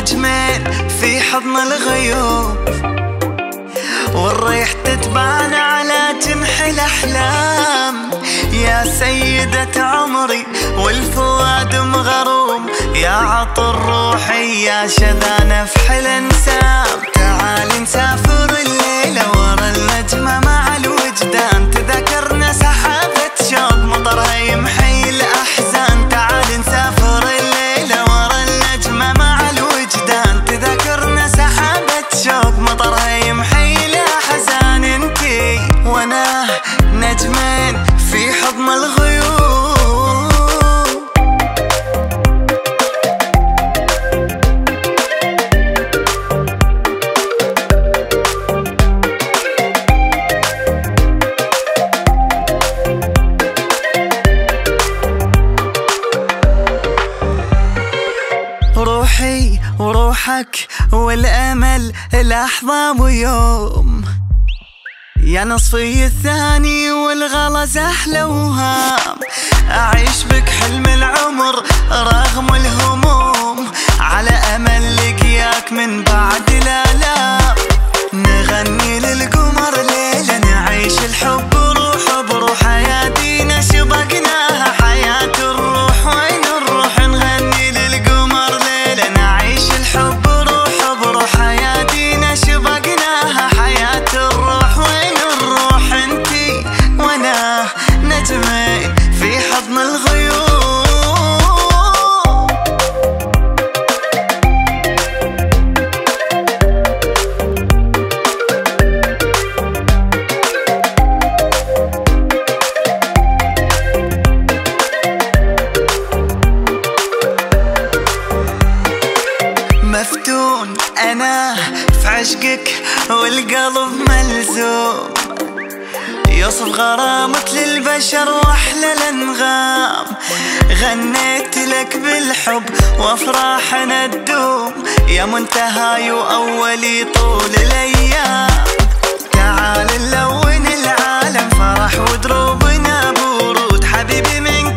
نجمين في حضن الغيوم، والريح تتبان على جنح الأحلام. يا سيدة عمري والفؤاد مغروم، يا عطر روحي يا شذا نفحل انسام. تعالي نسافر الليلة ورا النجمة مع الوجدان، تذكرنا سحابة شوق مطرها يمحي الأحزان. تعالي نسافر الليلة ورا النجمة مع الوجدان، تذكرنا سحابة شوق مطرها يمحي الأحزان. انتي وانا نجمين في حضن الغيوم. روحي وروحك والأمل لحظة ويوم، يا نصفي الثاني والغلس أحلى وهام. أعيش بك حلم العمر رغم الهموم، على أمل لقياك من بعد الآلام. نغني للقمر ليلة نعيش الحب روح بروح، حياتنا شبقناها حياة الروح. وين الروح؟ نغني للقمر ليلة نعيش الحب روح بروح، حياتنا شبقناها حياة الروح. وين الروح؟ انتي وانا نجمين في حضن الغيوم. مفتون أنا في عشقك والقلب ملزوم، يوصف غرامك للبشر وأحلى الأنغام. غنيت لك بالحب وأفراحنا تدوم، يا منتهاي وأولي طول الأيام. تعال نلون العالم فرح ودروبنا برود، حبيبي من